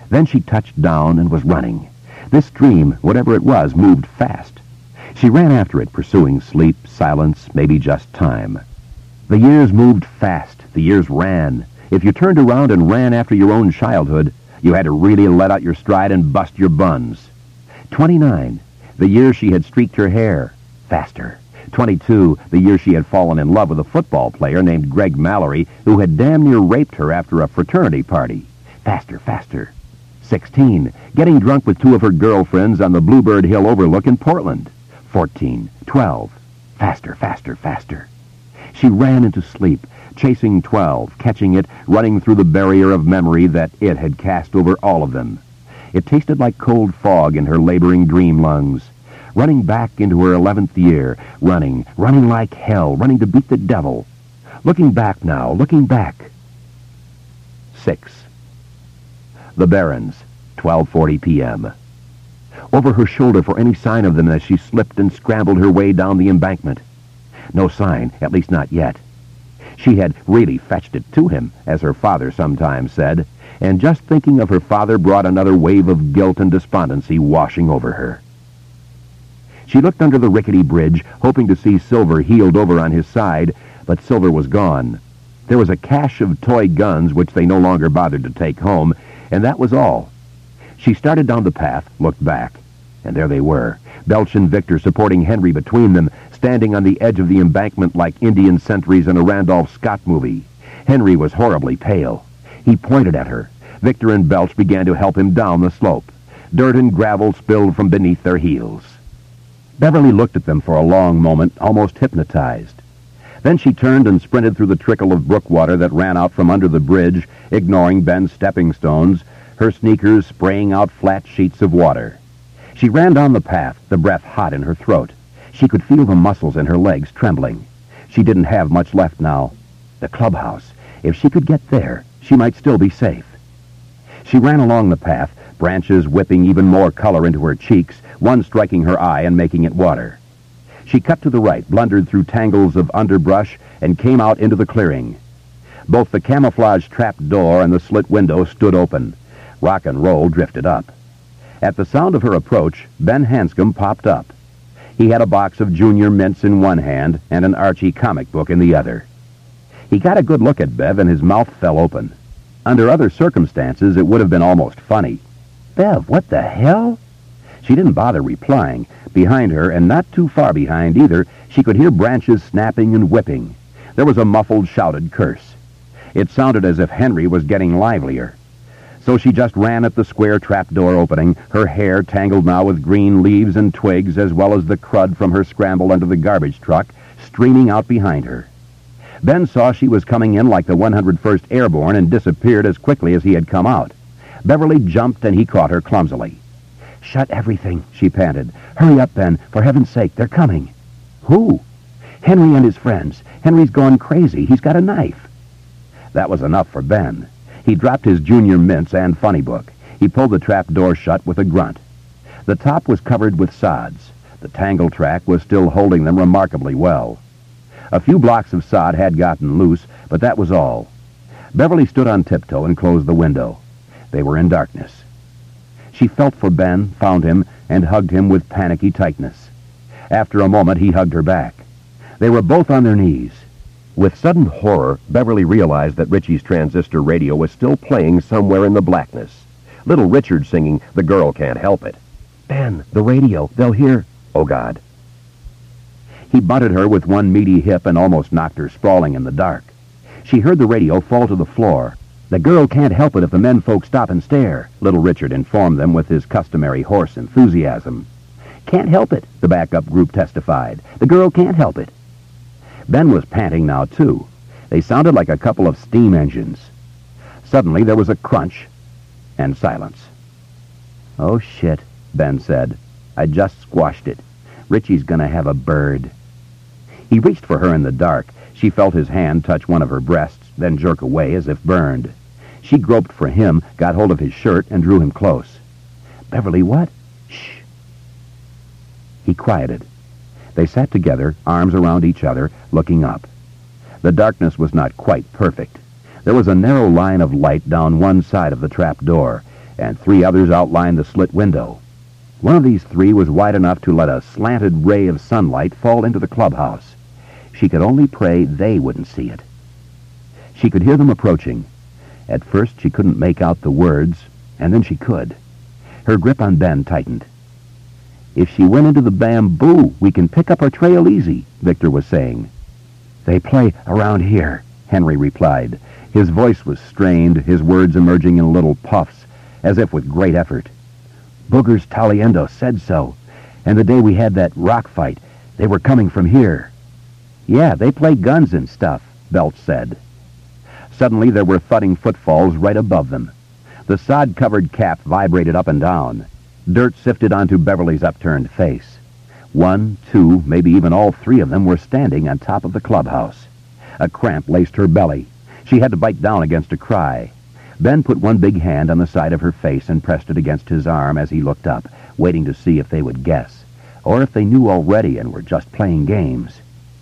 Then she touched down and was running. This dream, whatever it was, moved fast. She ran after it, pursuing sleep, silence, maybe just time. The years moved fast. The years ran. If you turned around and ran after your own childhood, you had to really let out your stride and bust your buns. 29, the year she had streaked her hair. Faster. 22, the year she had fallen in love with a football player named Greg Mallory, who had damn near raped her after a fraternity party. Faster, faster. 16, getting drunk with two of her girlfriends on the Bluebird Hill overlook in Portland. 14, 12. Faster, faster, faster. She ran into sleep, chasing 12, catching it, running through the barrier of memory that it had cast over all of them. It tasted like cold fog in her laboring dream lungs. Running back into her 11th year, running like hell, running to beat the devil. Looking back now, looking back. 6. The Barrens, 12:40 p.m. Over her shoulder for any sign of them as she slipped and scrambled her way down the embankment. No sign, at least not yet. She had really fetched it to him, as her father sometimes said, and just thinking of her father brought another wave of guilt and despondency washing over her. She looked under the rickety bridge, hoping to see Silver heeled over on his side, but Silver was gone. There was a cache of toy guns which they no longer bothered to take home, and that was all. She started down the path, looked back, and there they were, Belch and Victor supporting Henry between them, standing on the edge of the embankment like Indian sentries in a Randolph Scott movie. Henry was horribly pale. He pointed at her. Victor and Belch began to help him down the slope. Dirt and gravel spilled from beneath their heels. Beverly looked at them for a long moment, almost hypnotized. Then she turned and sprinted through the trickle of brook water that ran out from under the bridge, ignoring Ben's stepping stones, her sneakers spraying out flat sheets of water. She ran down the path, the breath hot in her throat. She could feel the muscles in her legs trembling. She didn't have much left now. The clubhouse. If she could get there, she might still be safe. She ran along the path, branches whipping even more color into her cheeks, one striking her eye and making it water. She cut to the right, blundered through tangles of underbrush, and came out into the clearing. Both the camouflage trap door and the slit window stood open. Rock and roll drifted up. At the sound of her approach, Ben Hanscom popped up. He had a box of Junior Mints in one hand and an Archie comic book in the other. He got a good look at Bev, and his mouth fell open. Under other circumstances, it would have been almost funny. "Bev, what the hell?" She didn't bother replying. Behind her, and not too far behind either, she could hear branches snapping and whipping. There was a muffled, shouted curse. It sounded as if Henry was getting livelier. So she just ran at the square trapdoor opening, her hair tangled now with green leaves and twigs, as well as the crud from her scramble under the garbage truck, streaming out behind her. Ben saw she was coming in like the 101st Airborne and disappeared as quickly as he had come out. Beverly jumped, and he caught her clumsily. "Shut everything," she panted. "Hurry up, Ben. For heaven's sake, they're coming." "Who?" "Henry and his friends. Henry's gone crazy. He's got a knife." That was enough for Ben. He dropped his Junior Mints and funny book. He pulled the trap door shut with a grunt. The top was covered with sods. The tangle track was still holding them remarkably well. A few blocks of sod had gotten loose, but that was all. Beverly stood on tiptoe and closed the window. They were in darkness. She felt for Ben, found him, and hugged him with panicky tightness. After a moment, he hugged her back. They were both on their knees. With sudden horror, Beverly realized that Richie's transistor radio was still playing somewhere in the blackness. Little Richard singing, "The Girl Can't Help It." "Ben, the radio, they'll hear." "Oh, God." He butted her with one meaty hip and almost knocked her sprawling in the dark. She heard the radio fall to the floor. "The girl can't help it if the men folk stop and stare," Little Richard informed them with his customary hoarse enthusiasm. "Can't help it," the backup group testified. "The girl can't help it." Ben was panting now, too. They sounded like a couple of steam engines. Suddenly there was a crunch and silence. "Oh, shit," Ben said. "I just squashed it. Richie's gonna have a bird." He reached for her in the dark. She felt his hand touch one of her breasts, then jerk away as if burned. She groped for him, got hold of his shirt, and drew him close. "Beverly, what?" "Shh." He quieted. They sat together, arms around each other, looking up. The darkness was not quite perfect. There was a narrow line of light down one side of the trap door, and 3 others outlined the slit window. One of these 3 was wide enough to let a slanted ray of sunlight fall into the clubhouse. She could only pray they wouldn't see it. She could hear them approaching. At first she couldn't make out the words, and then she could. Her grip on Ben tightened. "If she went into the bamboo, we can pick up our trail easy," Victor was saying. "They play around here," Henry replied. His voice was strained, his words emerging in little puffs, as if with great effort. "Boogers Taliendo said so, and the day we had that rock fight, they were coming from here." "Yeah, they play guns and stuff," Belch said. Suddenly there were thudding footfalls right above them. The sod-covered cap vibrated up and down. Dirt sifted onto Beverly's upturned face. 1, 2, maybe even all 3 of them were standing on top of the clubhouse. A cramp laced her belly. She had to bite down against a cry. Ben put one big hand on the side of her face and pressed it against his arm as he looked up, waiting to see if they would guess, or if they knew already and were just playing games.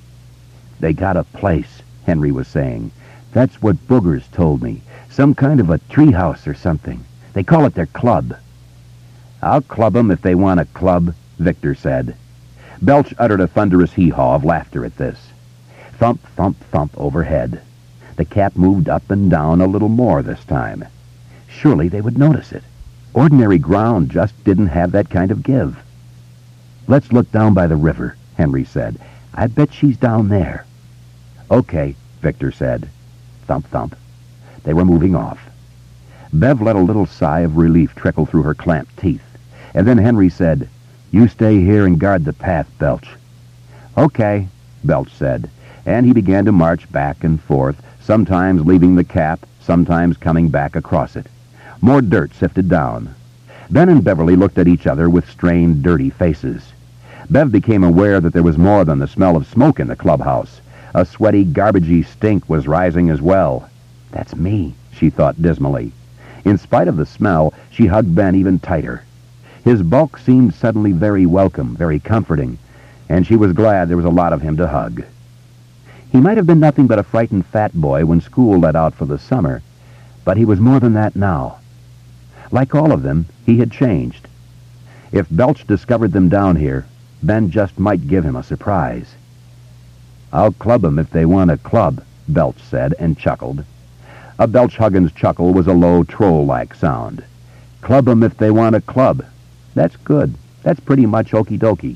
"They got a place," Henry was saying. "That's what Boogers told me. Some kind of a treehouse or something. They call it their club." "I'll club 'em if they want a club," Victor said. Belch uttered a thunderous hee-haw of laughter at this. Thump, thump, thump overhead. The cap moved up and down a little more this time. Surely they would notice it. Ordinary ground just didn't have that kind of give. "Let's look down by the river," Henry said. "I bet she's down there." "Okay," Victor said. Thump, thump. They were moving off. Bev let a little sigh of relief trickle through her clamped teeth, and then Henry said, "You stay here and guard the path, Belch." "Okay," Belch said, and he began to march back and forth, sometimes leaving the cap, sometimes coming back across it. More dirt sifted down. Ben and Beverly looked at each other with strained, dirty faces. Bev became aware that there was more than the smell of smoke in the clubhouse. A sweaty, garbagey stink was rising as well. "That's me," she thought dismally. In spite of the smell, she hugged Ben even tighter. His bulk seemed suddenly very welcome, very comforting, and she was glad there was a lot of him to hug. He might have been nothing but a frightened fat boy when school let out for the summer, but he was more than that now. Like all of them, he had changed. If Belch discovered them down here, Ben just might give him a surprise. "I'll club 'em if they want a club," Belch said, and chuckled. A Belch-Huggins chuckle was a low, troll-like sound. "Club 'em if they want a club. That's good. That's pretty much okie-dokie."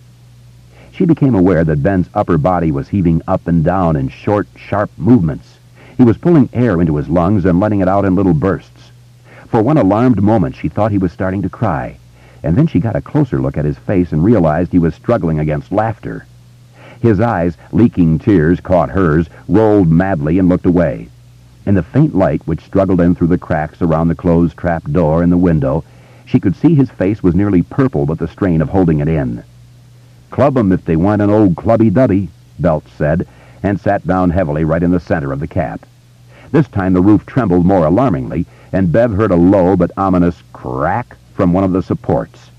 She became aware that Ben's upper body was heaving up and down in short, sharp movements. He was pulling air into his lungs and letting it out in little bursts. For one alarmed moment, she thought he was starting to cry, and then she got a closer look at his face and realized he was struggling against laughter. His eyes, leaking tears, caught hers, rolled madly, and looked away. In the faint light which struggled in through the cracks around the closed trap door in the window, she could see his face was nearly purple with the strain of holding it in. "Club 'em if they want an old clubby-dubby," Belch said, and sat down heavily right in the center of the cap. This time the roof trembled more alarmingly, and Bev heard a low but ominous crack from one of the supports.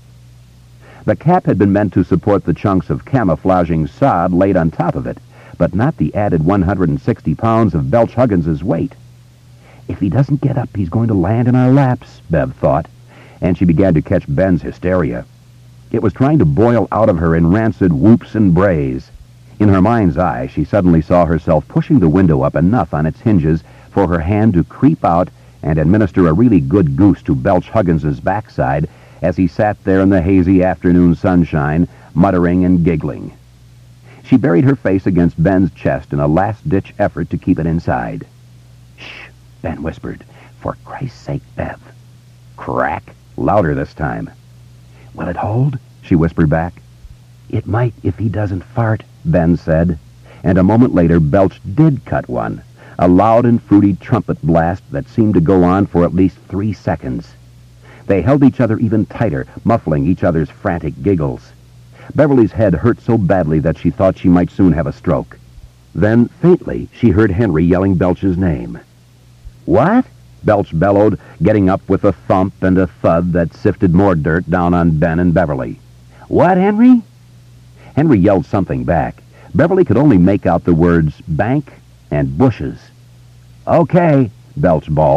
The cap had been meant to support the chunks of camouflaging sod laid on top of it, but not the added 160 pounds of Belch-Huggins's weight. "If he doesn't get up, he's going to land in our laps," Bev thought, and she began to catch Ben's hysteria. It was trying to boil out of her in rancid whoops and brays. In her mind's eye, she suddenly saw herself pushing the window up enough on its hinges for her hand to creep out and administer a really good goose to Belch-Huggins's backside as he sat there in the hazy afternoon sunshine, muttering and giggling. She buried her face against Ben's chest in a last-ditch effort to keep it inside. "Shh," Ben whispered. "For Christ's sake, Bev." Crack, louder this time. "Will it hold?" she whispered back. "It might if he doesn't fart," Ben said. And a moment later, Belch did cut one, a loud and fruity trumpet blast that seemed to go on for at least 3 seconds. They held each other even tighter, muffling each other's frantic giggles. Beverly's head hurt so badly that she thought she might soon have a stroke. Then, faintly, she heard Henry yelling Belch's name. "What?" Belch bellowed, getting up with a thump and a thud that sifted more dirt down on Ben and Beverly. "What, Henry?" Henry yelled something back. Beverly could only make out the words bank and bushes. "Okay," Belch bawled,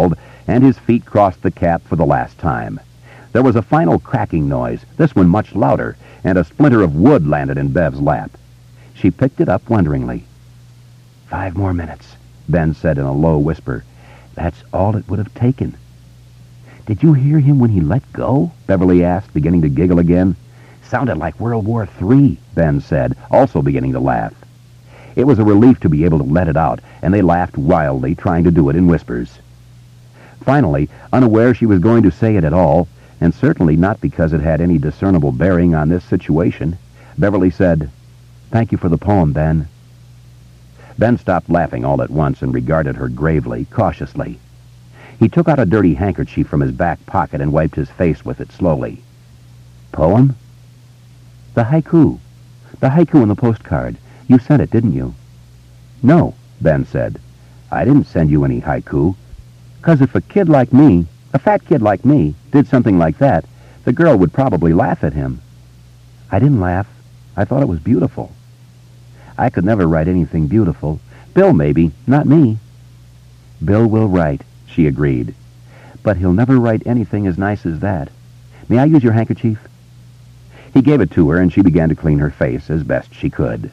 and his feet crossed the cap for the last time. There was a final cracking noise, this one much louder, and a splinter of wood landed in Bev's lap. She picked it up wonderingly. 5 more minutes, Ben said in a low whisper. That's all it would have taken. Did you hear him when he let go? Beverly asked, beginning to giggle again. Sounded like World War III, Ben said, also beginning to laugh. It was a relief to be able to let it out, and they laughed wildly, trying to do it in whispers. Finally, unaware she was going to say it at all, and certainly not because it had any discernible bearing on this situation, Beverly said, Thank you for the poem, Ben. Ben stopped laughing all at once and regarded her gravely, cautiously. He took out a dirty handkerchief from his back pocket and wiped his face with it slowly. Poem? The haiku. The haiku in the postcard. You sent it, didn't you? No, Ben said. I didn't send you any haiku. 'Cause if a kid like me, a fat kid like me, did something like that, the girl would probably laugh at him. I didn't laugh. I thought it was beautiful. I could never write anything beautiful. Bill maybe, not me. Bill will write, she agreed. But he'll never write anything as nice as that. May I use your handkerchief? He gave it to her, and she began to clean her face as best she could.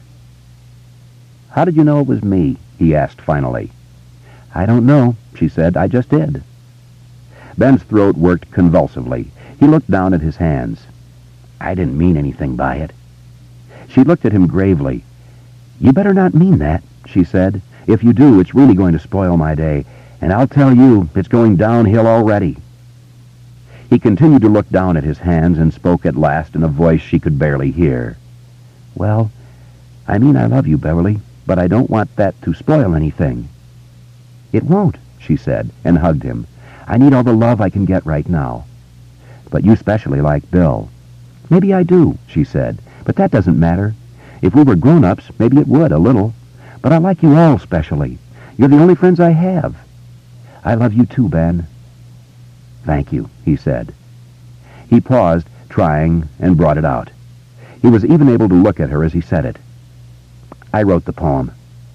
How did you know it was me? He asked finally. I don't know, she said. I just did. Ben's throat worked convulsively. He looked down at his hands. I didn't mean anything by it. She looked at him gravely. You better not mean that, she said. If you do, it's really going to spoil my day, and I'll tell you, it's going downhill already. He continued to look down at his hands and spoke at last in a voice she could barely hear. Well, I mean I love you, Beverly, but I don't want that to spoil anything. It won't, she said, and hugged him. I need all the love I can get right now. But you specially like Bill. Maybe I do, she said, but that doesn't matter. If we were grown-ups, maybe it would, a little. But I like you all specially. You're the only friends I have. I love you too, Ben. Thank you, he said. He paused, trying, and brought it out. He was even able to look at her as he said it. I wrote the poem.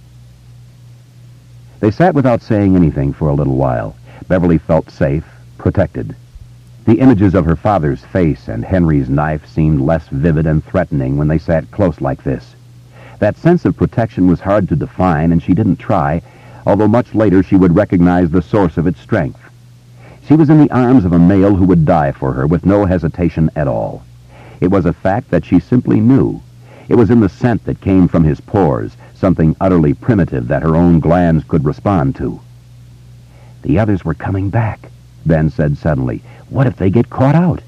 They sat without saying anything for a little while. Beverly felt safe, protected. The images of her father's face and Henry's knife seemed less vivid and threatening when they sat close like this. That sense of protection was hard to define, and she didn't try, although much later she would recognize the source of its strength. She was in the arms of a male who would die for her with no hesitation at all. It was a fact that she simply knew. It was in the scent that came from his pores, something utterly primitive that her own glands could respond to. The others were coming back, Ben said suddenly. What if they get caught out?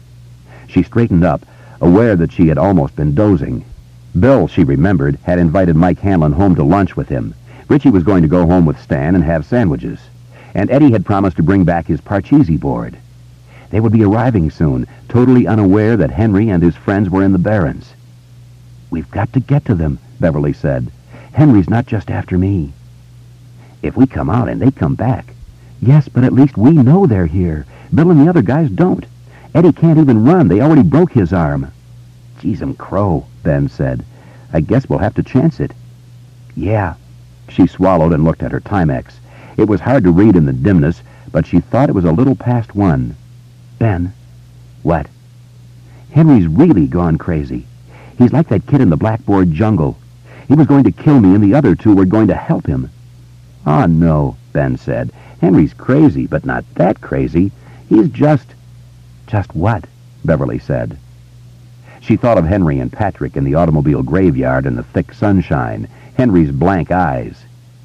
She straightened up, aware that she had almost been dozing. Bill, she remembered, had invited Mike Hanlon home to lunch with him. Richie was going to go home with Stan and have sandwiches. And Eddie had promised to bring back his Parcheesi board. They would be arriving soon, totally unaware that Henry and his friends were in the Barrens. We've got to get to them, Beverly said. Henry's not just after me. If we come out and they come back. Yes, but at least we know they're here. Bill and the other guys don't. Eddie can't even run. They already broke his arm. Geez, crow, Ben said. I guess we'll have to chance it. Yeah. She swallowed and looked at her Timex. It was hard to read in the dimness, but she thought it was a little past 1. Ben. What? Henry's really gone crazy. He's like that kid in the blackboard jungle. He was going to kill me, and the other two were going to help him. Oh, no, Ben said. Henry's crazy, but not that crazy. He's just... Just what? Beverly said. She thought of Henry and Patrick in the automobile graveyard in the thick sunshine, Henry's blank eyes.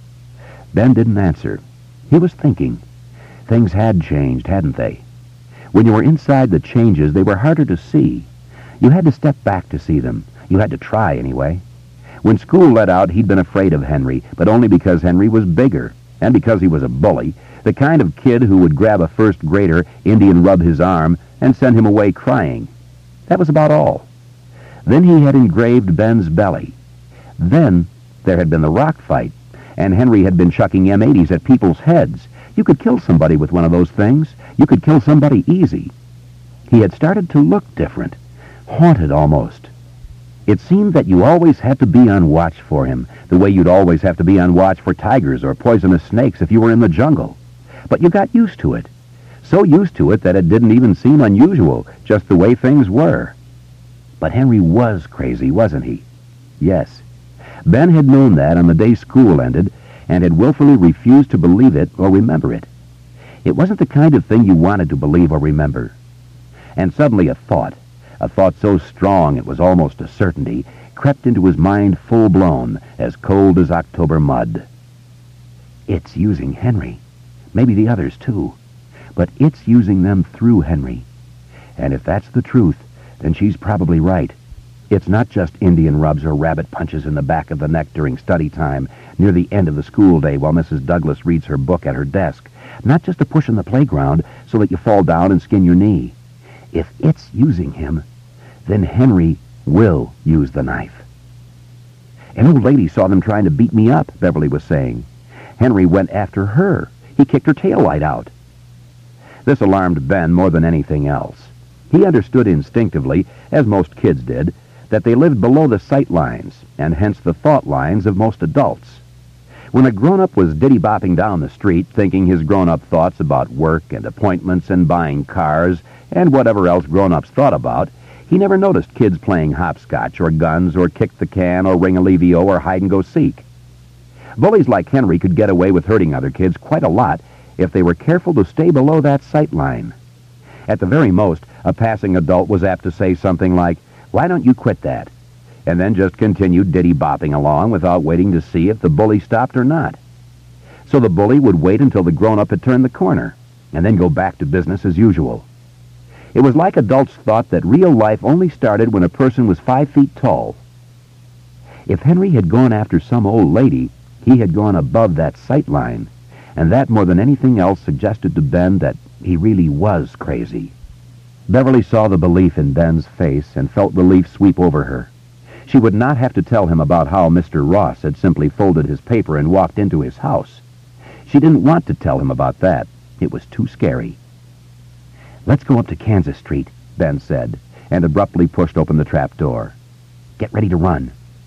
Ben didn't answer. He was thinking. Things had changed, hadn't they? When you were inside the changes, they were harder to see. You had to step back to see them. You had to try, anyway. When school let out, he'd been afraid of Henry, but only because Henry was bigger, and because he was a bully, the kind of kid who would grab a first grader, Indian rub his arm, and send him away crying. That was about all. Then he had engraved Ben's belly. Then there had been the rock fight, and Henry had been chucking M80s at people's heads. You could kill somebody with one of those things. You could kill somebody easy. He had started to look different, haunted almost. It seemed that you always had to be on watch for him, the way you'd always have to be on watch for tigers or poisonous snakes if you were in the jungle. But you got used to it. So used to it that it didn't even seem unusual, just the way things were. But Henry was crazy, wasn't he? Yes. Ben had known that on the day school ended and had willfully refused to believe it or remember it. It wasn't the kind of thing you wanted to believe or remember. And suddenly a thought so strong it was almost a certainty, crept into his mind full-blown, as cold as October mud. It's using Henry. Maybe the others, too. But it's using them through Henry. And if that's the truth, then she's probably right. It's not just Indian rubs or rabbit punches in the back of the neck during study time, near the end of the school day while Mrs. Douglas reads her book at her desk. Not just a push in the playground so that you fall down and skin your knee. If it's using him, then Henry will use the knife. An old lady saw them trying to beat me up, Beverly was saying. Henry went after her. He kicked her tail right out. This alarmed Ben more than anything else. He understood instinctively, as most kids did, that they lived below the sight lines, and hence the thought lines of most adults. When a grown-up was ditty-bopping down the street, thinking his grown-up thoughts about work and appointments and buying cars and whatever else grown-ups thought about, he never noticed kids playing hopscotch or guns or kick the can or ring-a-levio or hide-and-go-seek. Bullies like Henry could get away with hurting other kids quite a lot if they were careful to stay below that sight line. At the very most, a passing adult was apt to say something like, "Why don't you quit that?" and then just continue ditty-bopping along without waiting to see if the bully stopped or not. So the bully would wait until the grown-up had turned the corner, and then go back to business as usual. It was like adults thought that real life only started when a person was 5 feet tall. If Henry had gone after some old lady, he had gone above that sight line, and that more than anything else suggested to Ben that he really was crazy. Beverly saw the belief in Ben's face and felt relief sweep over her. She would not have to tell him about how Mr. Ross had simply folded his paper and walked into his house. She didn't want to tell him about that. It was too scary. "Let's go up to Kansas Street," Ben said, and abruptly pushed open the trap door. "Get ready to run."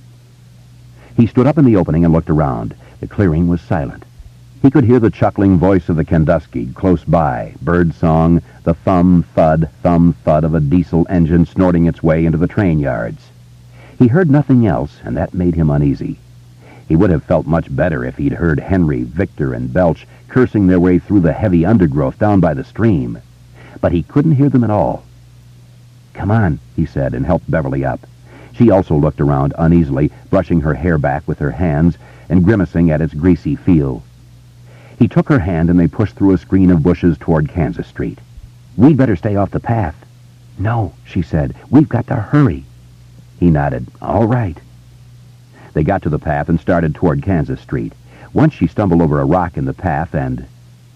He stood up in the opening and looked around. The clearing was silent. He could hear the chuckling voice of the Kenduskeag close by, bird song, the thumb-thud of a diesel engine snorting its way into the train yards. He heard nothing else, and that made him uneasy. He would have felt much better if he'd heard Henry, Victor, and Belch cursing their way through the heavy undergrowth down by the stream. But he couldn't hear them at all. "Come on," he said, and helped Beverly up. She also looked around uneasily, brushing her hair back with her hands and grimacing at its greasy feel. He took her hand and they pushed through a screen of bushes toward Kansas Street. "We'd better stay off the path." "No," she said. "We've got to hurry." He nodded. "All right." They got to the path and started toward Kansas Street. Once she stumbled over a rock in the path and...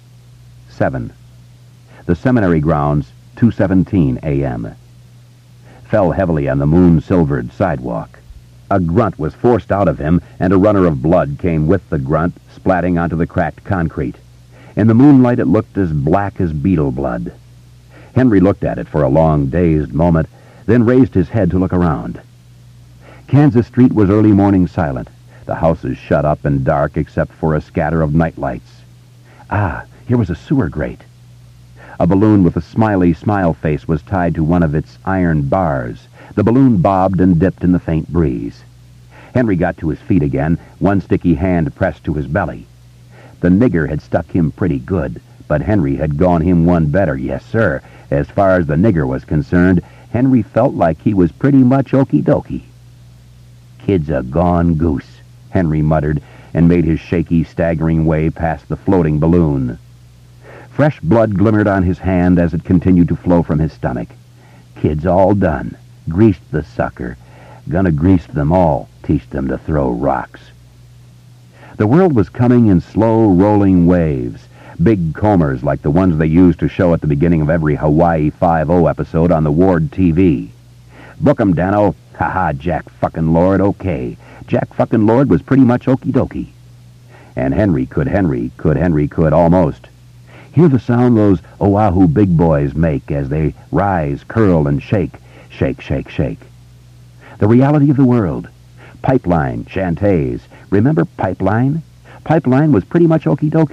7. The seminary grounds, 2:17 a.m. Fell heavily on the moon-silvered sidewalk. A grunt was forced out of him, and a runner of blood came with the grunt, splatting onto the cracked concrete. In the moonlight it looked as black as beetle blood. Henry looked at it for a long, dazed moment, then raised his head to look around. Kansas Street was early morning silent, the houses shut up and dark except for a scatter of night lights. Ah, here was a sewer grate. A balloon with a smiley smile face was tied to one of its iron bars. The balloon bobbed and dipped in the faint breeze. Henry got to his feet again, one sticky hand pressed to his belly. The nigger had stuck him pretty good, but Henry had gone him one better, yes, sir. As far as the nigger was concerned, Henry felt like he was pretty much okie-dokie. "Kid's a gone goose," Henry muttered, and made his shaky, staggering way past the floating balloon. Fresh blood glimmered on his hand as it continued to flow from his stomach. "Kid's all done. Greased the sucker. Gonna grease them all, teach them to throw rocks." The world was coming in slow, rolling waves, big combers like the ones they used to show at the beginning of every Hawaii Five-0 episode on the Ward TV. "Book 'em, Dano. Ha-ha, Jack fucking Lord, okay." Jack fucking Lord was pretty much okie-dokie. And Henry could almost hear the sound those Oahu big boys make as they rise, curl, and shake, shake, shake, shake. The reality of the world. Pipeline, Shantays. Remember Pipeline? Pipeline was pretty much okie-dokie.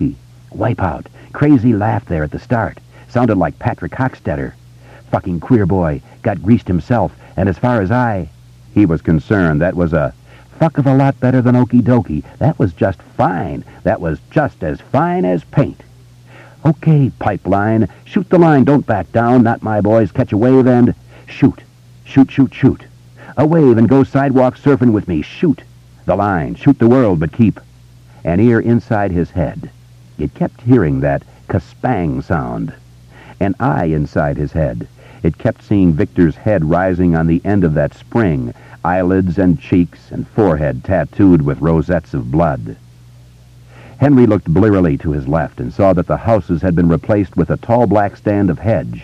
Wipeout. Crazy laugh there at the start. Sounded like Patrick Hochstetter. Fucking queer boy. Got greased himself. And as far as He was concerned. That was a fuck of a lot better than Okie Dokie. That was just fine. That was just as fine as paint. Okay, pipeline. Shoot the line. Don't back down. Not my boys. Catch a wave and shoot. Shoot, shoot, shoot. A wave and go sidewalk surfing with me. Shoot. The line. Shoot the world, but keep an ear inside his head. It kept hearing that kaspang sound. An eye inside his head. It kept seeing Victor's head rising on the end of that spring, eyelids and cheeks and forehead tattooed with rosettes of blood. Henry looked blearily to his left and saw that the houses had been replaced with a tall black stand of hedge.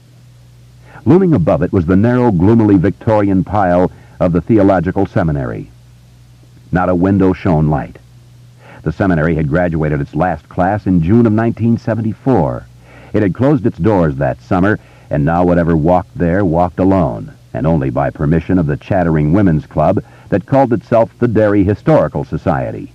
Looming above it was the narrow, gloomily Victorian pile of the theological seminary. Not a window shone light. The seminary had graduated its last class in June of 1974. It had closed its doors that summer, and now whatever walked there walked alone, and only by permission of the chattering women's club that called itself the Derry Historical Society.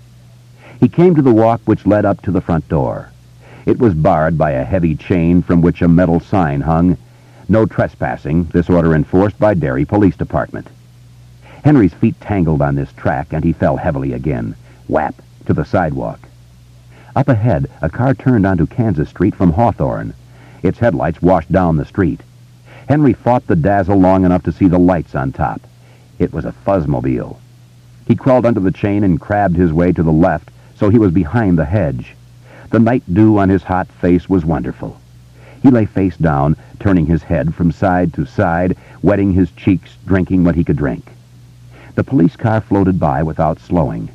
He came to the walk which led up to the front door. It was barred by a heavy chain from which a metal sign hung, "No trespassing, this order enforced by Derry Police Department." Henry's feet tangled on this track, and he fell heavily again, whap, to the sidewalk. Up ahead, a car turned onto Kansas Street from Hawthorne. Its headlights washed down the street. Henry fought the dazzle long enough to see the lights on top. It was a fuzzmobile. He crawled under the chain and crabbed his way to the left, so he was behind the hedge. The night dew on his hot face was wonderful. He lay face down, turning his head from side to side, wetting his cheeks, drinking what he could drink. The police car floated by without slowing.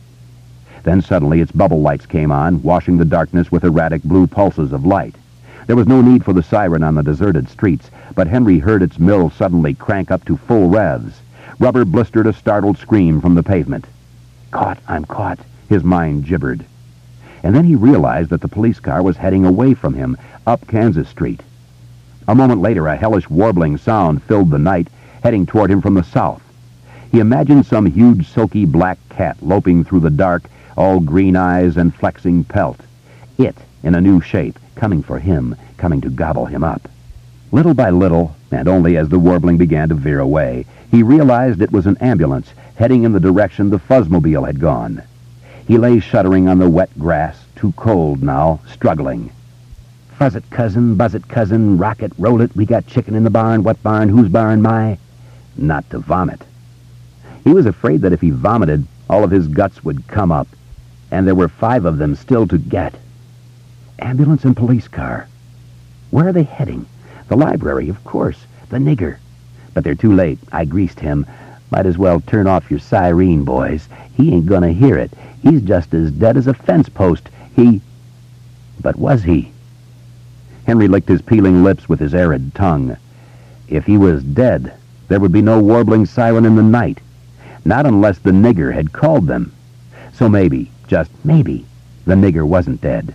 Then suddenly its bubble lights came on, washing the darkness with erratic blue pulses of light. There was no need for the siren on the deserted streets, but Henry heard its mill suddenly crank up to full revs. Rubber blistered a startled scream from the pavement. "Caught, I'm caught," his mind gibbered. And then he realized that the police car was heading away from him, up Kansas Street. A moment later, a hellish warbling sound filled the night, heading toward him from the south. He imagined some huge, silky black cat loping through the dark, all green eyes and flexing pelt. It, in a new shape, coming for him, coming to gobble him up. Little by little, and only as the warbling began to veer away, he realized it was an ambulance heading in the direction the fuzzmobile had gone. He lay shuddering on the wet grass, too cold now, struggling. "Fuzz it, cousin, buzz it, cousin, rock it, roll it, we got chicken in the barn, what barn, whose barn, my?" Not to vomit. He was afraid that if he vomited, all of his guts would come up, and there were 5 of them still to get. Ambulance and police car. Where are they heading? The library, of course. The nigger. But they're too late. I greased him. Might as well turn off your siren, boys. He ain't gonna hear it. He's just as dead as a fence post. But was he? Henry licked his peeling lips with his arid tongue. If he was dead, there would be no warbling siren in the night. Not unless the nigger had called them. So maybe, just maybe, the nigger wasn't dead.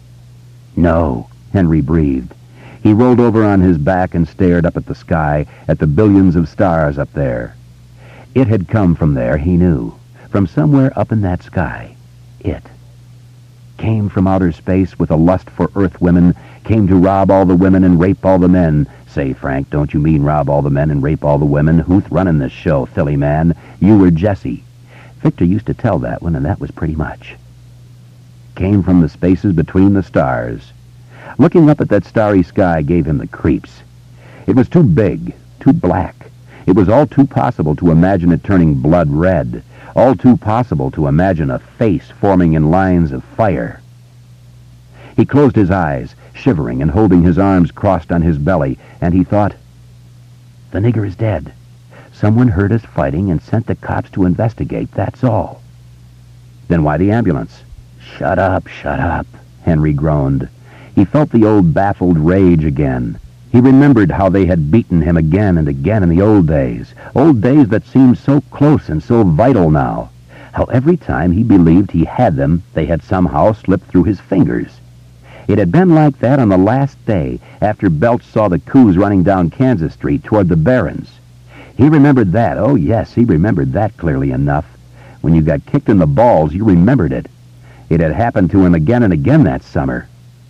"No," Henry breathed. He rolled over on his back and stared up at the sky, at the billions of stars up there. It had come from there, he knew. From somewhere up in that sky. It came from outer space with a lust for earth women, came to rob all the women and rape all the men. Say, Frank, don't you mean rob all the men and rape all the women? Who's running this show, Philly man? You or Jesse? Victor used to tell that one, and that was pretty much. Came from the spaces between the stars. Looking up at that starry sky gave him the creeps. It was too big, too black. It was all too possible to imagine it turning blood red. All too possible to imagine a face forming in lines of fire. He closed his eyes, shivering and holding his arms crossed on his belly, and he thought, "The nigger is dead. Someone heard us fighting and sent the cops to investigate, that's all." Then why the ambulance? Shut up, Henry groaned. He felt the old baffled rage again. He remembered how they had beaten him again and again in the old days that seemed so close and so vital now. How every time he believed he had them, they had somehow slipped through his fingers. It had been like that on the last day, after Belch saw the coups running down Kansas Street toward the Barrens. He remembered that. Oh, yes, he remembered that clearly enough. When you got kicked in the balls, you remembered it. It had happened to him again and again that summer.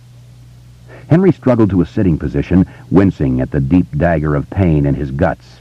Henry struggled to a sitting position, wincing at the deep dagger of pain in his guts.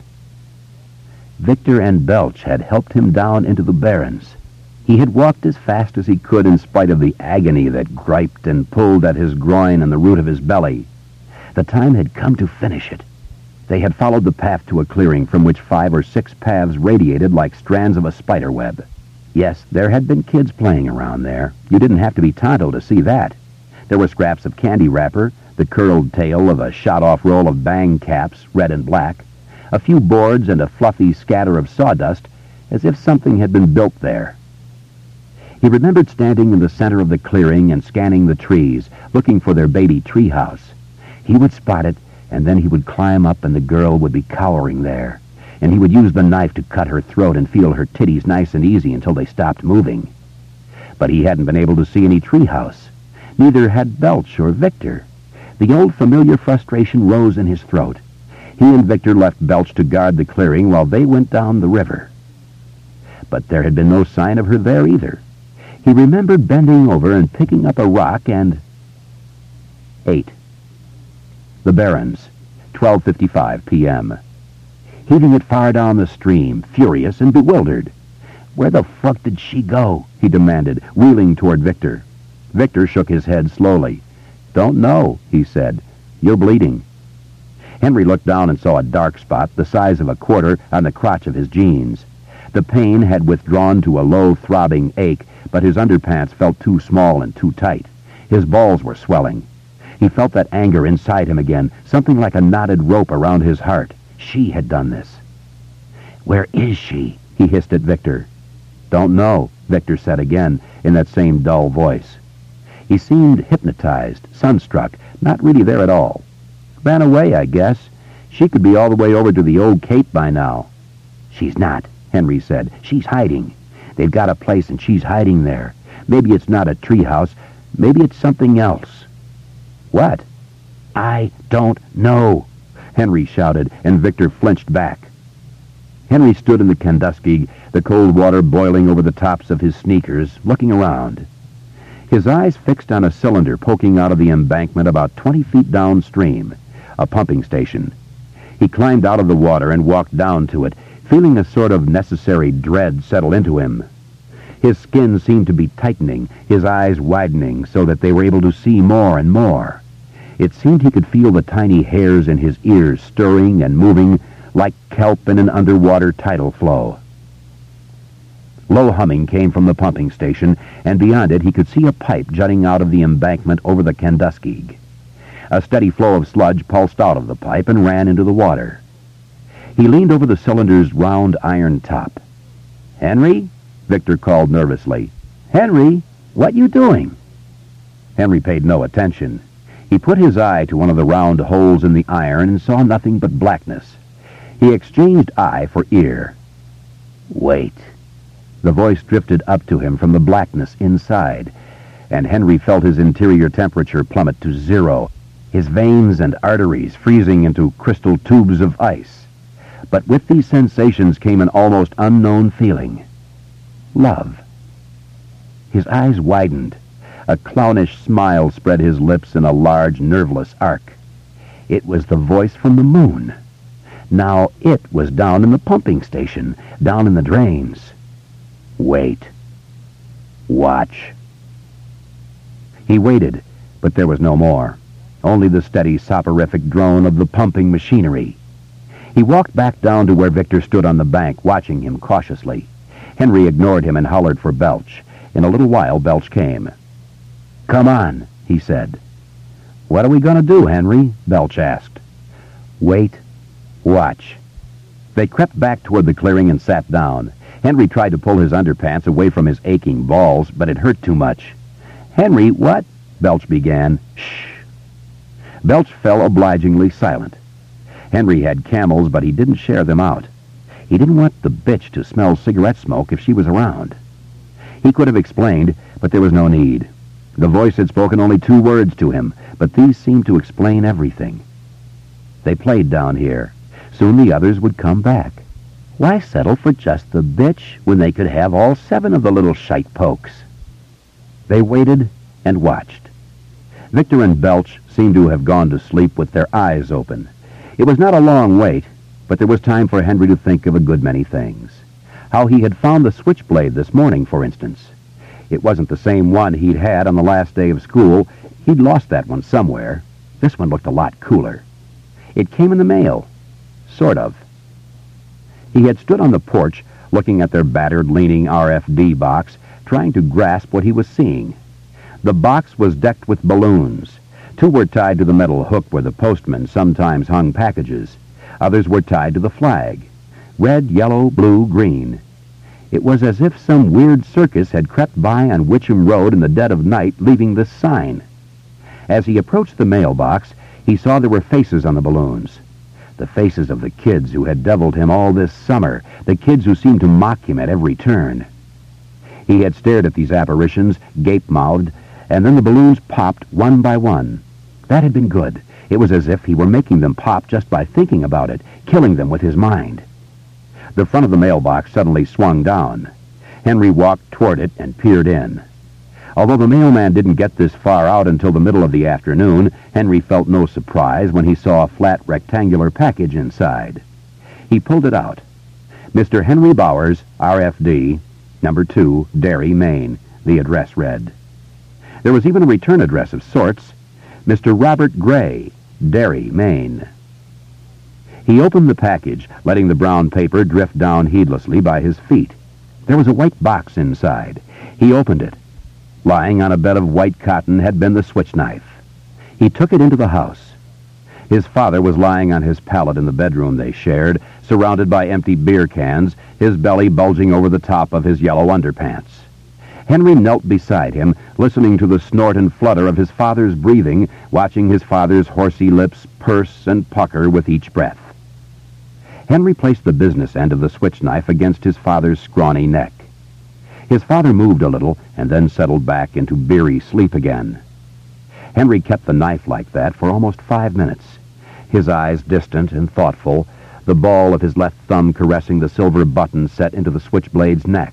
Victor and Belch had helped him down into the barrens. He had walked as fast as he could in spite of the agony that griped and pulled at his groin and the root of his belly. The time had come to finish it. They had followed the path to a clearing from which 5 or 6 paths radiated like strands of a spider web. Yes, there had been kids playing around there. You didn't have to be Tonto to see that. There were scraps of candy wrapper, the curled tail of a shot-off roll of bang caps, red and black, a few boards and a fluffy scatter of sawdust, as if something had been built there. He remembered standing in the center of the clearing and scanning the trees, looking for their baby treehouse. He would spot it, and then he would climb up and the girl would be cowering there, and he would use the knife to cut her throat and feel her titties nice and easy until they stopped moving. But he hadn't been able to see any treehouse. Neither had Belch or Victor. The old familiar frustration rose in his throat. He and Victor left Belch to guard the clearing while they went down the river. But there had been no sign of her there either. He remembered bending over and picking up a rock and... 8. The Barrens, 12:55 p.m. Heaving it far down the stream, furious and bewildered. "Where the fuck did she go?" he demanded, wheeling toward Victor. Victor shook his head slowly. "Don't know," he said. "You're bleeding." Henry looked down and saw a dark spot the size of a quarter on the crotch of his jeans. The pain had withdrawn to a low, throbbing ache, but his underpants felt too small and too tight. His balls were swelling. He felt that anger inside him again, something like a knotted rope around his heart. She had done this. "Where is she?" he hissed at Victor. "Don't know," Victor said again, in that same dull voice. He seemed hypnotized, sunstruck, not really there at all. "Ran away, I guess. She could be all the way over to the old Cape by now." "She's not," Henry said. "She's hiding. They've got a place and she's hiding there. Maybe it's not a treehouse. Maybe it's something else." "What?" "I don't know," Henry shouted, and Victor flinched back. Henry stood in the Kenduskeag, the cold water boiling over the tops of his sneakers, looking around. His eyes fixed on a cylinder poking out of the embankment about 20 feet downstream, a pumping station. He climbed out of the water and walked down to it, feeling a sort of necessary dread settle into him. His skin seemed to be tightening, his eyes widening so that they were able to see more and more. It seemed he could feel the tiny hairs in his ears stirring and moving like kelp in an underwater tidal flow. Low humming came from the pumping station, and beyond it he could see a pipe jutting out of the embankment over the Kenduskeag. A steady flow of sludge pulsed out of the pipe and ran into the water. He leaned over the cylinder's round iron top. "Henry?" Victor called nervously. "Henry, what you doing?" Henry paid no attention. He put his eye to one of the round holes in the iron and saw nothing but blackness. He exchanged eye for ear. "Wait." The voice drifted up to him from the blackness inside, and Henry felt his interior temperature plummet to 0, his veins and arteries freezing into crystal tubes of ice. But with these sensations came an almost unknown feeling. Love. His eyes widened. A clownish smile spread his lips in a large, nerveless arc. It was the voice from the moon. Now it was down in the pumping station, down in the drains. Wait. Watch. He waited, but there was no more. Only the steady, soporific drone of the pumping machinery. He walked back down to where Victor stood on the bank, watching him cautiously. Henry ignored him and hollered for Belch. In a little while, Belch came. "Come on," he said. "What are we going to do, Henry?" Belch asked. "Wait. Watch." They crept back toward the clearing and sat down. Henry tried to pull his underpants away from his aching balls, but it hurt too much. "Henry, what?" Belch began. "Shh." Belch fell obligingly silent. Henry had Camels, but he didn't share them out. He didn't want the bitch to smell cigarette smoke if she was around. He could have explained, but there was no need. The voice had spoken only 2 words to him, but these seemed to explain everything. They played down here. Soon the others would come back. Why settle for just the bitch when they could have all 7 of the little shite pokes? They waited and watched. Victor and Belch seemed to have gone to sleep with their eyes open. It was not a long wait, but there was time for Henry to think of a good many things. How he had found the switchblade this morning, for instance. It wasn't the same one he'd had on the last day of school. He'd lost that one somewhere. This one looked a lot cooler. It came in the mail. Sort of. He had stood on the porch, looking at their battered, leaning RFD box, trying to grasp what he was seeing. The box was decked with balloons. 2 were tied to the metal hook where the postman sometimes hung packages. Others were tied to the flag. Red, yellow, blue, green. It was as if some weird circus had crept by on Witcham Road in the dead of night, leaving this sign. As he approached the mailbox, he saw there were faces on the balloons. The faces of the kids who had deviled him all this summer, the kids who seemed to mock him at every turn. He had stared at these apparitions, gape-mouthed, and then the balloons popped one by one. That had been good. It was as if he were making them pop just by thinking about it, killing them with his mind. The front of the mailbox suddenly swung down. Henry walked toward it and peered in. Although the mailman didn't get this far out until the middle of the afternoon, Henry felt no surprise when he saw a flat rectangular package inside. He pulled it out. Mr. Henry Bowers, RFD, number 2, Derry, Maine, the address read. There was even a return address of sorts. Mr. Robert Gray, Derry, Maine. He opened the package, letting the brown paper drift down heedlessly by his feet. There was a white box inside. He opened it. Lying on a bed of white cotton had been the switch knife. He took it into the house. His father was lying on his pallet in the bedroom they shared, surrounded by empty beer cans, his belly bulging over the top of his yellow underpants. Henry knelt beside him, listening to the snort and flutter of his father's breathing, watching his father's horsey lips purse and pucker with each breath. Henry placed the business end of the switch knife against his father's scrawny neck. His father moved a little and then settled back into beery sleep again. Henry kept the knife like that for almost 5 minutes, his eyes distant and thoughtful, the ball of his left thumb caressing the silver button set into the switchblade's neck.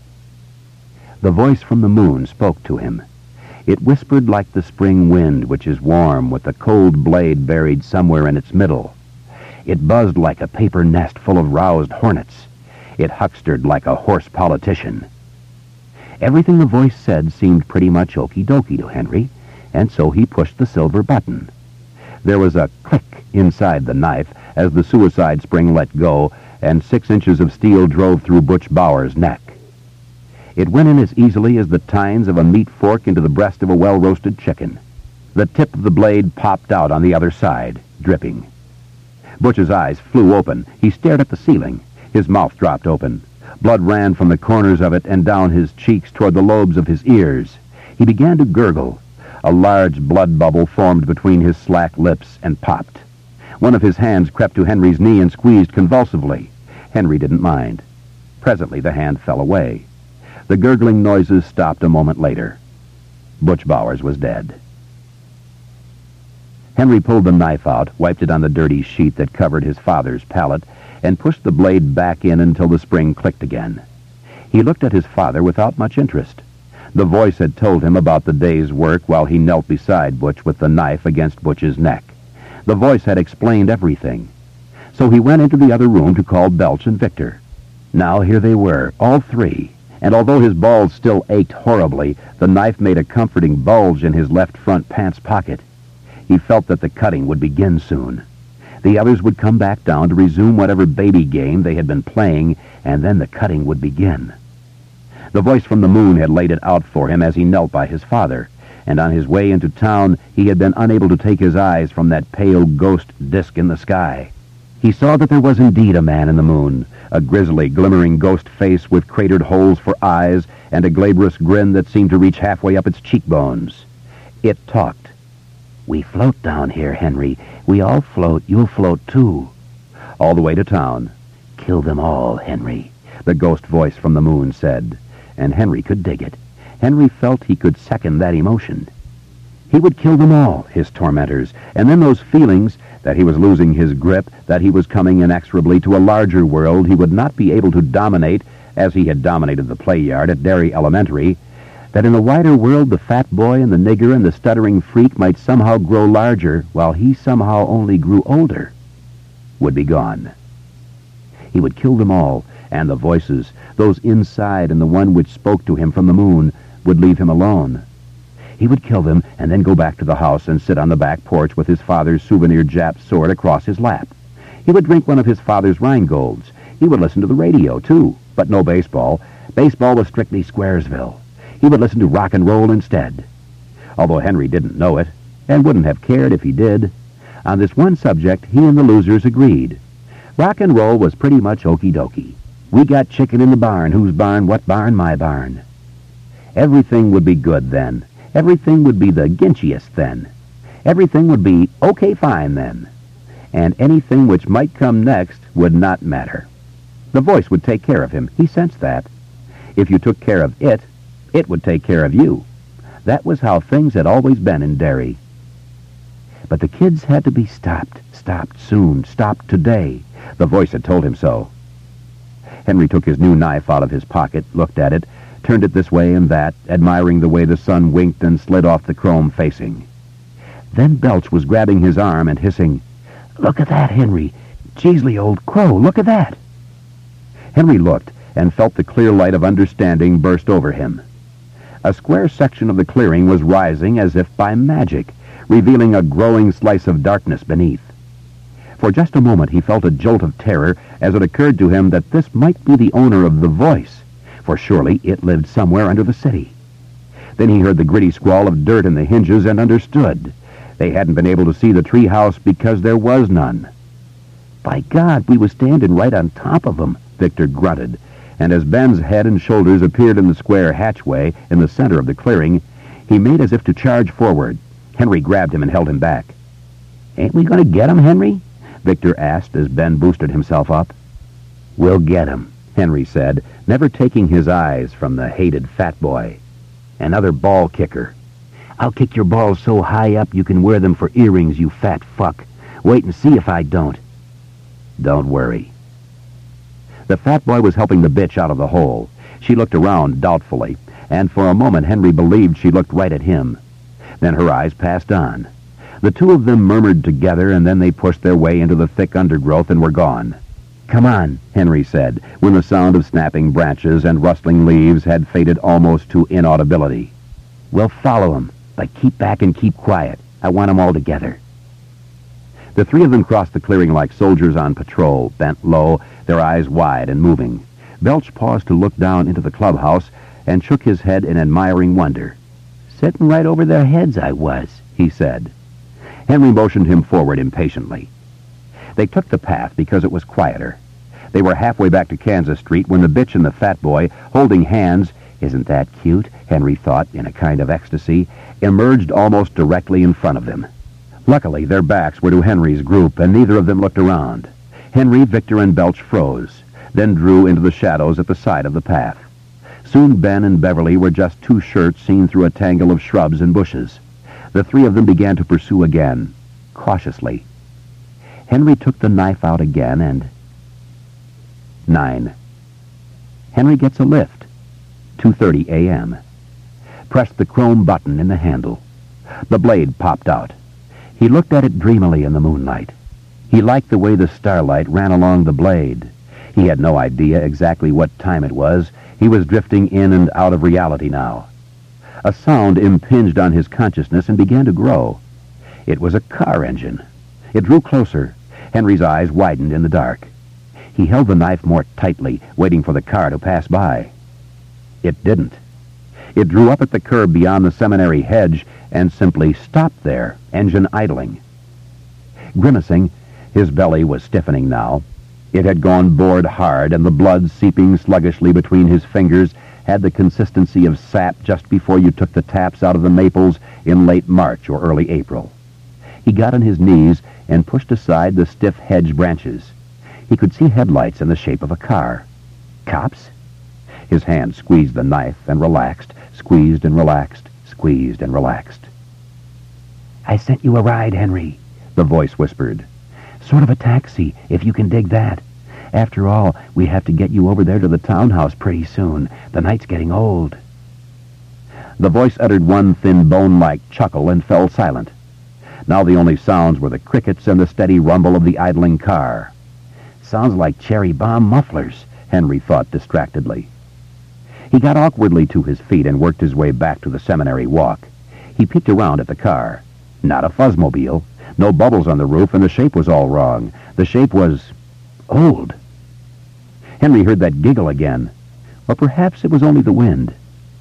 The voice from the moon spoke to him. It whispered like the spring wind, which is warm with the cold blade buried somewhere in its middle. It buzzed like a paper nest full of roused hornets. It huckstered like a hoarse politician. Everything the voice said seemed pretty much okie-dokie to Henry, and so he pushed the silver button. There was a click inside the knife as the suicide spring let go, and 6 inches of steel drove through Butch Bowers' neck. It went in as easily as the tines of a meat fork into the breast of a well-roasted chicken. The tip of the blade popped out on the other side, dripping. Butch's eyes flew open. He stared at the ceiling. His mouth dropped open. Blood ran from the corners of it and down his cheeks toward the lobes of his ears. He began to gurgle. A large blood bubble formed between his slack lips and popped. One of his hands crept to Henry's knee and squeezed convulsively. Henry didn't mind. Presently the hand fell away. The gurgling noises stopped a moment later. Butch Bowers was dead. Henry pulled the knife out, wiped it on the dirty sheet that covered his father's pallet, and pushed the blade back in until the spring clicked again. He looked at his father without much interest. The voice had told him about the day's work while he knelt beside Butch with the knife against Butch's neck. The voice had explained everything. So he went into the other room to call Belch and Victor. Now here they were, all 3, and although his balls still ached horribly, the knife made a comforting bulge in his left front pants pocket. He felt that the cutting would begin soon. The others would come back down to resume whatever baby game they had been playing, and then the cutting would begin. The voice from the moon had laid it out for him as he knelt by his father, and on his way into town he had been unable to take his eyes from that pale ghost disk in the sky. He saw that there was indeed a man in the moon, a grisly, glimmering ghost face with cratered holes for eyes and a glabrous grin that seemed to reach halfway up its cheekbones. It talked. "We float down here, Henry. We all float. You'll float, too." All the way to town. "Kill them all, Henry," the ghost voice from the moon said. And Henry could dig it. Henry felt he could second that emotion. He would kill them all, his tormentors, and then those feelings that he was losing his grip, that he was coming inexorably to a larger world he would not be able to dominate as he had dominated the play yard at Derry Elementary, That in the wider world the fat boy and the nigger and the stuttering freak might somehow grow larger while he somehow only grew older, would be gone. He would kill them all, and the voices, those inside and the one which spoke to him from the moon, would leave him alone. He would kill them and then go back to the house and sit on the back porch with his father's souvenir Jap sword across his lap. He would drink one of his father's Rheinegolds. He would listen to the radio, too, but no baseball. Baseball was strictly Squaresville. He would listen to rock and roll instead. Although Henry didn't know it, and wouldn't have cared if he did, on this one subject he and the losers agreed. Rock and roll was pretty much okie-dokie. We got chicken in the barn. Whose barn? What barn? My barn. Everything would be good then. Everything would be the ginchiest then. Everything would be okay fine then. And anything which might come next would not matter. The voice would take care of him. He sensed that. If you took care of it, it would take care of you. That was how things had always been in Derry. But the kids had to be stopped. Stopped soon. Stopped today. The voice had told him so. Henry took his new knife out of his pocket, looked at it, turned it this way and that, admiring the way the sun winked and slid off the chrome facing. Then Belch was grabbing his arm and hissing, "Look at that, Henry! Jeezly old crow, look at that!" Henry looked and felt the clear light of understanding burst over him. A square section of the clearing was rising as if by magic, revealing a growing slice of darkness beneath. For just a moment he felt a jolt of terror as it occurred to him that this might be the owner of the voice, for surely it lived somewhere under the city. Then he heard the gritty squall of dirt in the hinges and understood. They hadn't been able to see the tree house because there was none. "By God, we was standing right on top of 'em," Victor grunted, and as Ben's head and shoulders appeared in the square hatchway in the center of the clearing, he made as if to charge forward. Henry grabbed him and held him back. "Ain't we going to get 'em, Henry?" Victor asked as Ben boosted himself up. "We'll get 'em," Henry said, never taking his eyes from the hated fat boy. "Another ball kicker. I'll kick your balls so high up you can wear them for earrings, you fat fuck. Wait and see if I don't." "Don't worry." The fat boy was helping the bitch out of the hole. She looked around doubtfully, and for a moment Henry believed she looked right at him. Then her eyes passed on. The two of them murmured together, and then they pushed their way into the thick undergrowth and were gone. "Come on," Henry said, when the sound of snapping branches and rustling leaves had faded almost to inaudibility. "We'll follow 'em, but keep back and keep quiet. I want 'em all together." The three of them crossed the clearing like soldiers on patrol, bent low, their eyes wide and moving. Belch paused to look down into the clubhouse and shook his head in admiring wonder. "Sitting right over their heads I was," he said. Henry motioned him forward impatiently. They took the path because it was quieter. They were halfway back to Kansas Street when the bitch and the fat boy, holding hands, "Isn't that cute?" Henry thought in a kind of ecstasy, emerged almost directly in front of them. Luckily, their backs were to Henry's group, and neither of them looked around. Henry, Victor, and Belch froze, then drew into the shadows at the side of the path. Soon Ben and Beverly were just two shirts seen through a tangle of shrubs and bushes. The three of them began to pursue again, cautiously. Henry took the knife out again and... 9. Henry gets a lift. 2:30 a.m. Pressed the chrome button in the handle. The blade popped out. He looked at it dreamily in the moonlight. He liked the way the starlight ran along the blade. He had no idea exactly what time it was. He was drifting in and out of reality now. A sound impinged on his consciousness and began to grow. It was a car engine. It drew closer. Henry's eyes widened in the dark. He held the knife more tightly, waiting for the car to pass by. It didn't. It drew up at the curb beyond the seminary hedge and simply stopped there, engine idling. Grimacing, his belly was stiffening now. It had gone bored hard, and the blood seeping sluggishly between his fingers had the consistency of sap just before you took the taps out of the maples in late March or early April. He got on his knees and pushed aside the stiff hedge branches. He could see headlights in the shape of a car. Cops? His hand squeezed the knife and relaxed, squeezed and relaxed, squeezed and relaxed. "I sent you a ride, Henry," the voice whispered. "Sort of a taxi, if you can dig that. After all, we have to get you over there to the townhouse pretty soon. The night's getting old." The voice uttered one thin bone-like chuckle and fell silent. Now the only sounds were the crickets and the steady rumble of the idling car. Sounds like cherry bomb mufflers, Henry thought distractedly. He got awkwardly to his feet and worked his way back to the seminary walk. He peeked around at the car. Not a fuzzmobile. No bubbles on the roof, and the shape was all wrong. The shape was old. Henry heard that giggle again. Or perhaps it was only the wind.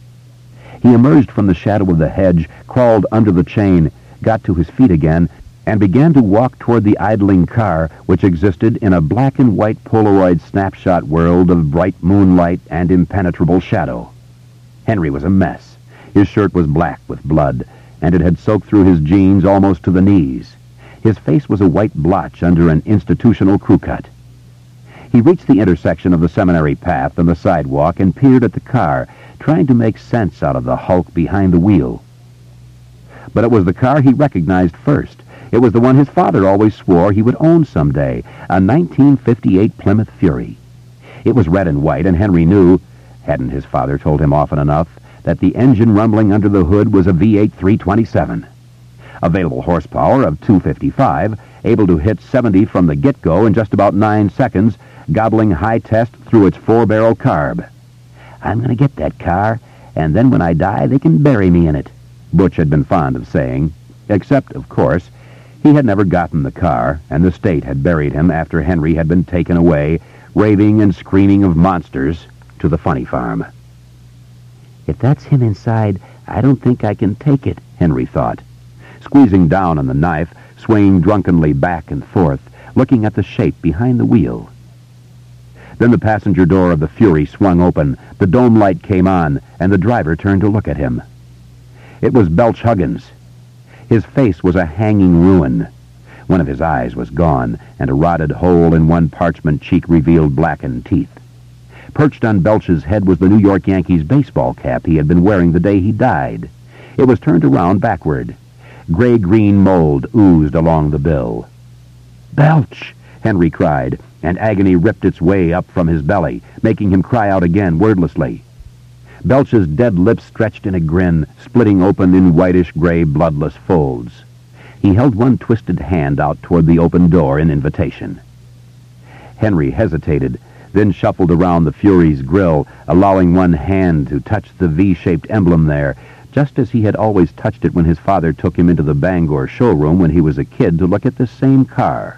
He emerged from the shadow of the hedge, crawled under the chain, got to his feet again, and began to walk toward the idling car, which existed in a black and white Polaroid snapshot world of bright moonlight and impenetrable shadow. Henry was a mess. His shirt was black with blood, and it had soaked through his jeans almost to the knees. His face was a white blotch under an institutional crew cut. He reached the intersection of the seminary path and the sidewalk and peered at the car, trying to make sense out of the hulk behind the wheel. But it was the car he recognized first. It was the one his father always swore he would own someday, a 1958 Plymouth Fury. It was red and white, and Henry knew, hadn't his father told him often enough, that the engine rumbling under the hood was a V8 327. Available horsepower of 255, able to hit 70 from the get-go in just about 9 seconds, gobbling high test through its 4-barrel carb. "I'm going to get that car, and then when I die, they can bury me in it," Butch had been fond of saying, except, of course, he had never gotten the car, and the state had buried him after Henry had been taken away, raving and screaming of monsters, to the funny farm. "If that's him inside, I don't think I can take it," Henry thought, squeezing down on the knife, swaying drunkenly back and forth, looking at the shape behind the wheel. Then the passenger door of the Fury swung open, the dome light came on, and the driver turned to look at him. It was Belch Huggins. His face was a hanging ruin. One of his eyes was gone, and a rotted hole in one parchment cheek revealed blackened teeth. Perched on Belch's head was the New York Yankees baseball cap he had been wearing the day he died. It was turned around backward. Gray-green mold oozed along the bill. "Belch!" Henry cried, and agony ripped its way up from his belly, making him cry out again wordlessly. Belch's dead lips stretched in a grin, splitting open in whitish-gray bloodless folds. He held one twisted hand out toward the open door in invitation. Henry hesitated, then shuffled around the Fury's grill, allowing one hand to touch the V-shaped emblem there, just as he had always touched it when his father took him into the Bangor showroom when he was a kid to look at this same car.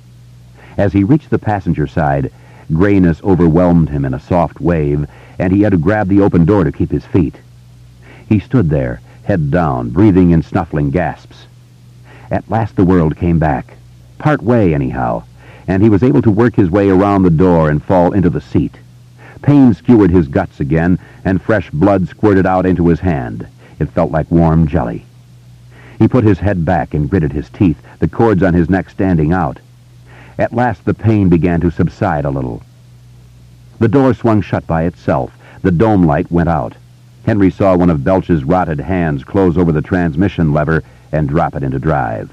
As he reached the passenger side, grayness overwhelmed him in a soft wave, and he had to grab the open door to keep his feet. He stood there, head down, breathing in snuffling gasps. At last the world came back, part way anyhow, and he was able to work his way around the door and fall into the seat. Pain skewered his guts again, and fresh blood squirted out into his hand. It felt like warm jelly. He put his head back and gritted his teeth, the cords on his neck standing out. At last the pain began to subside a little. The door swung shut by itself. The dome light went out. Henry saw one of Belch's rotted hands close over the transmission lever and drop it into drive.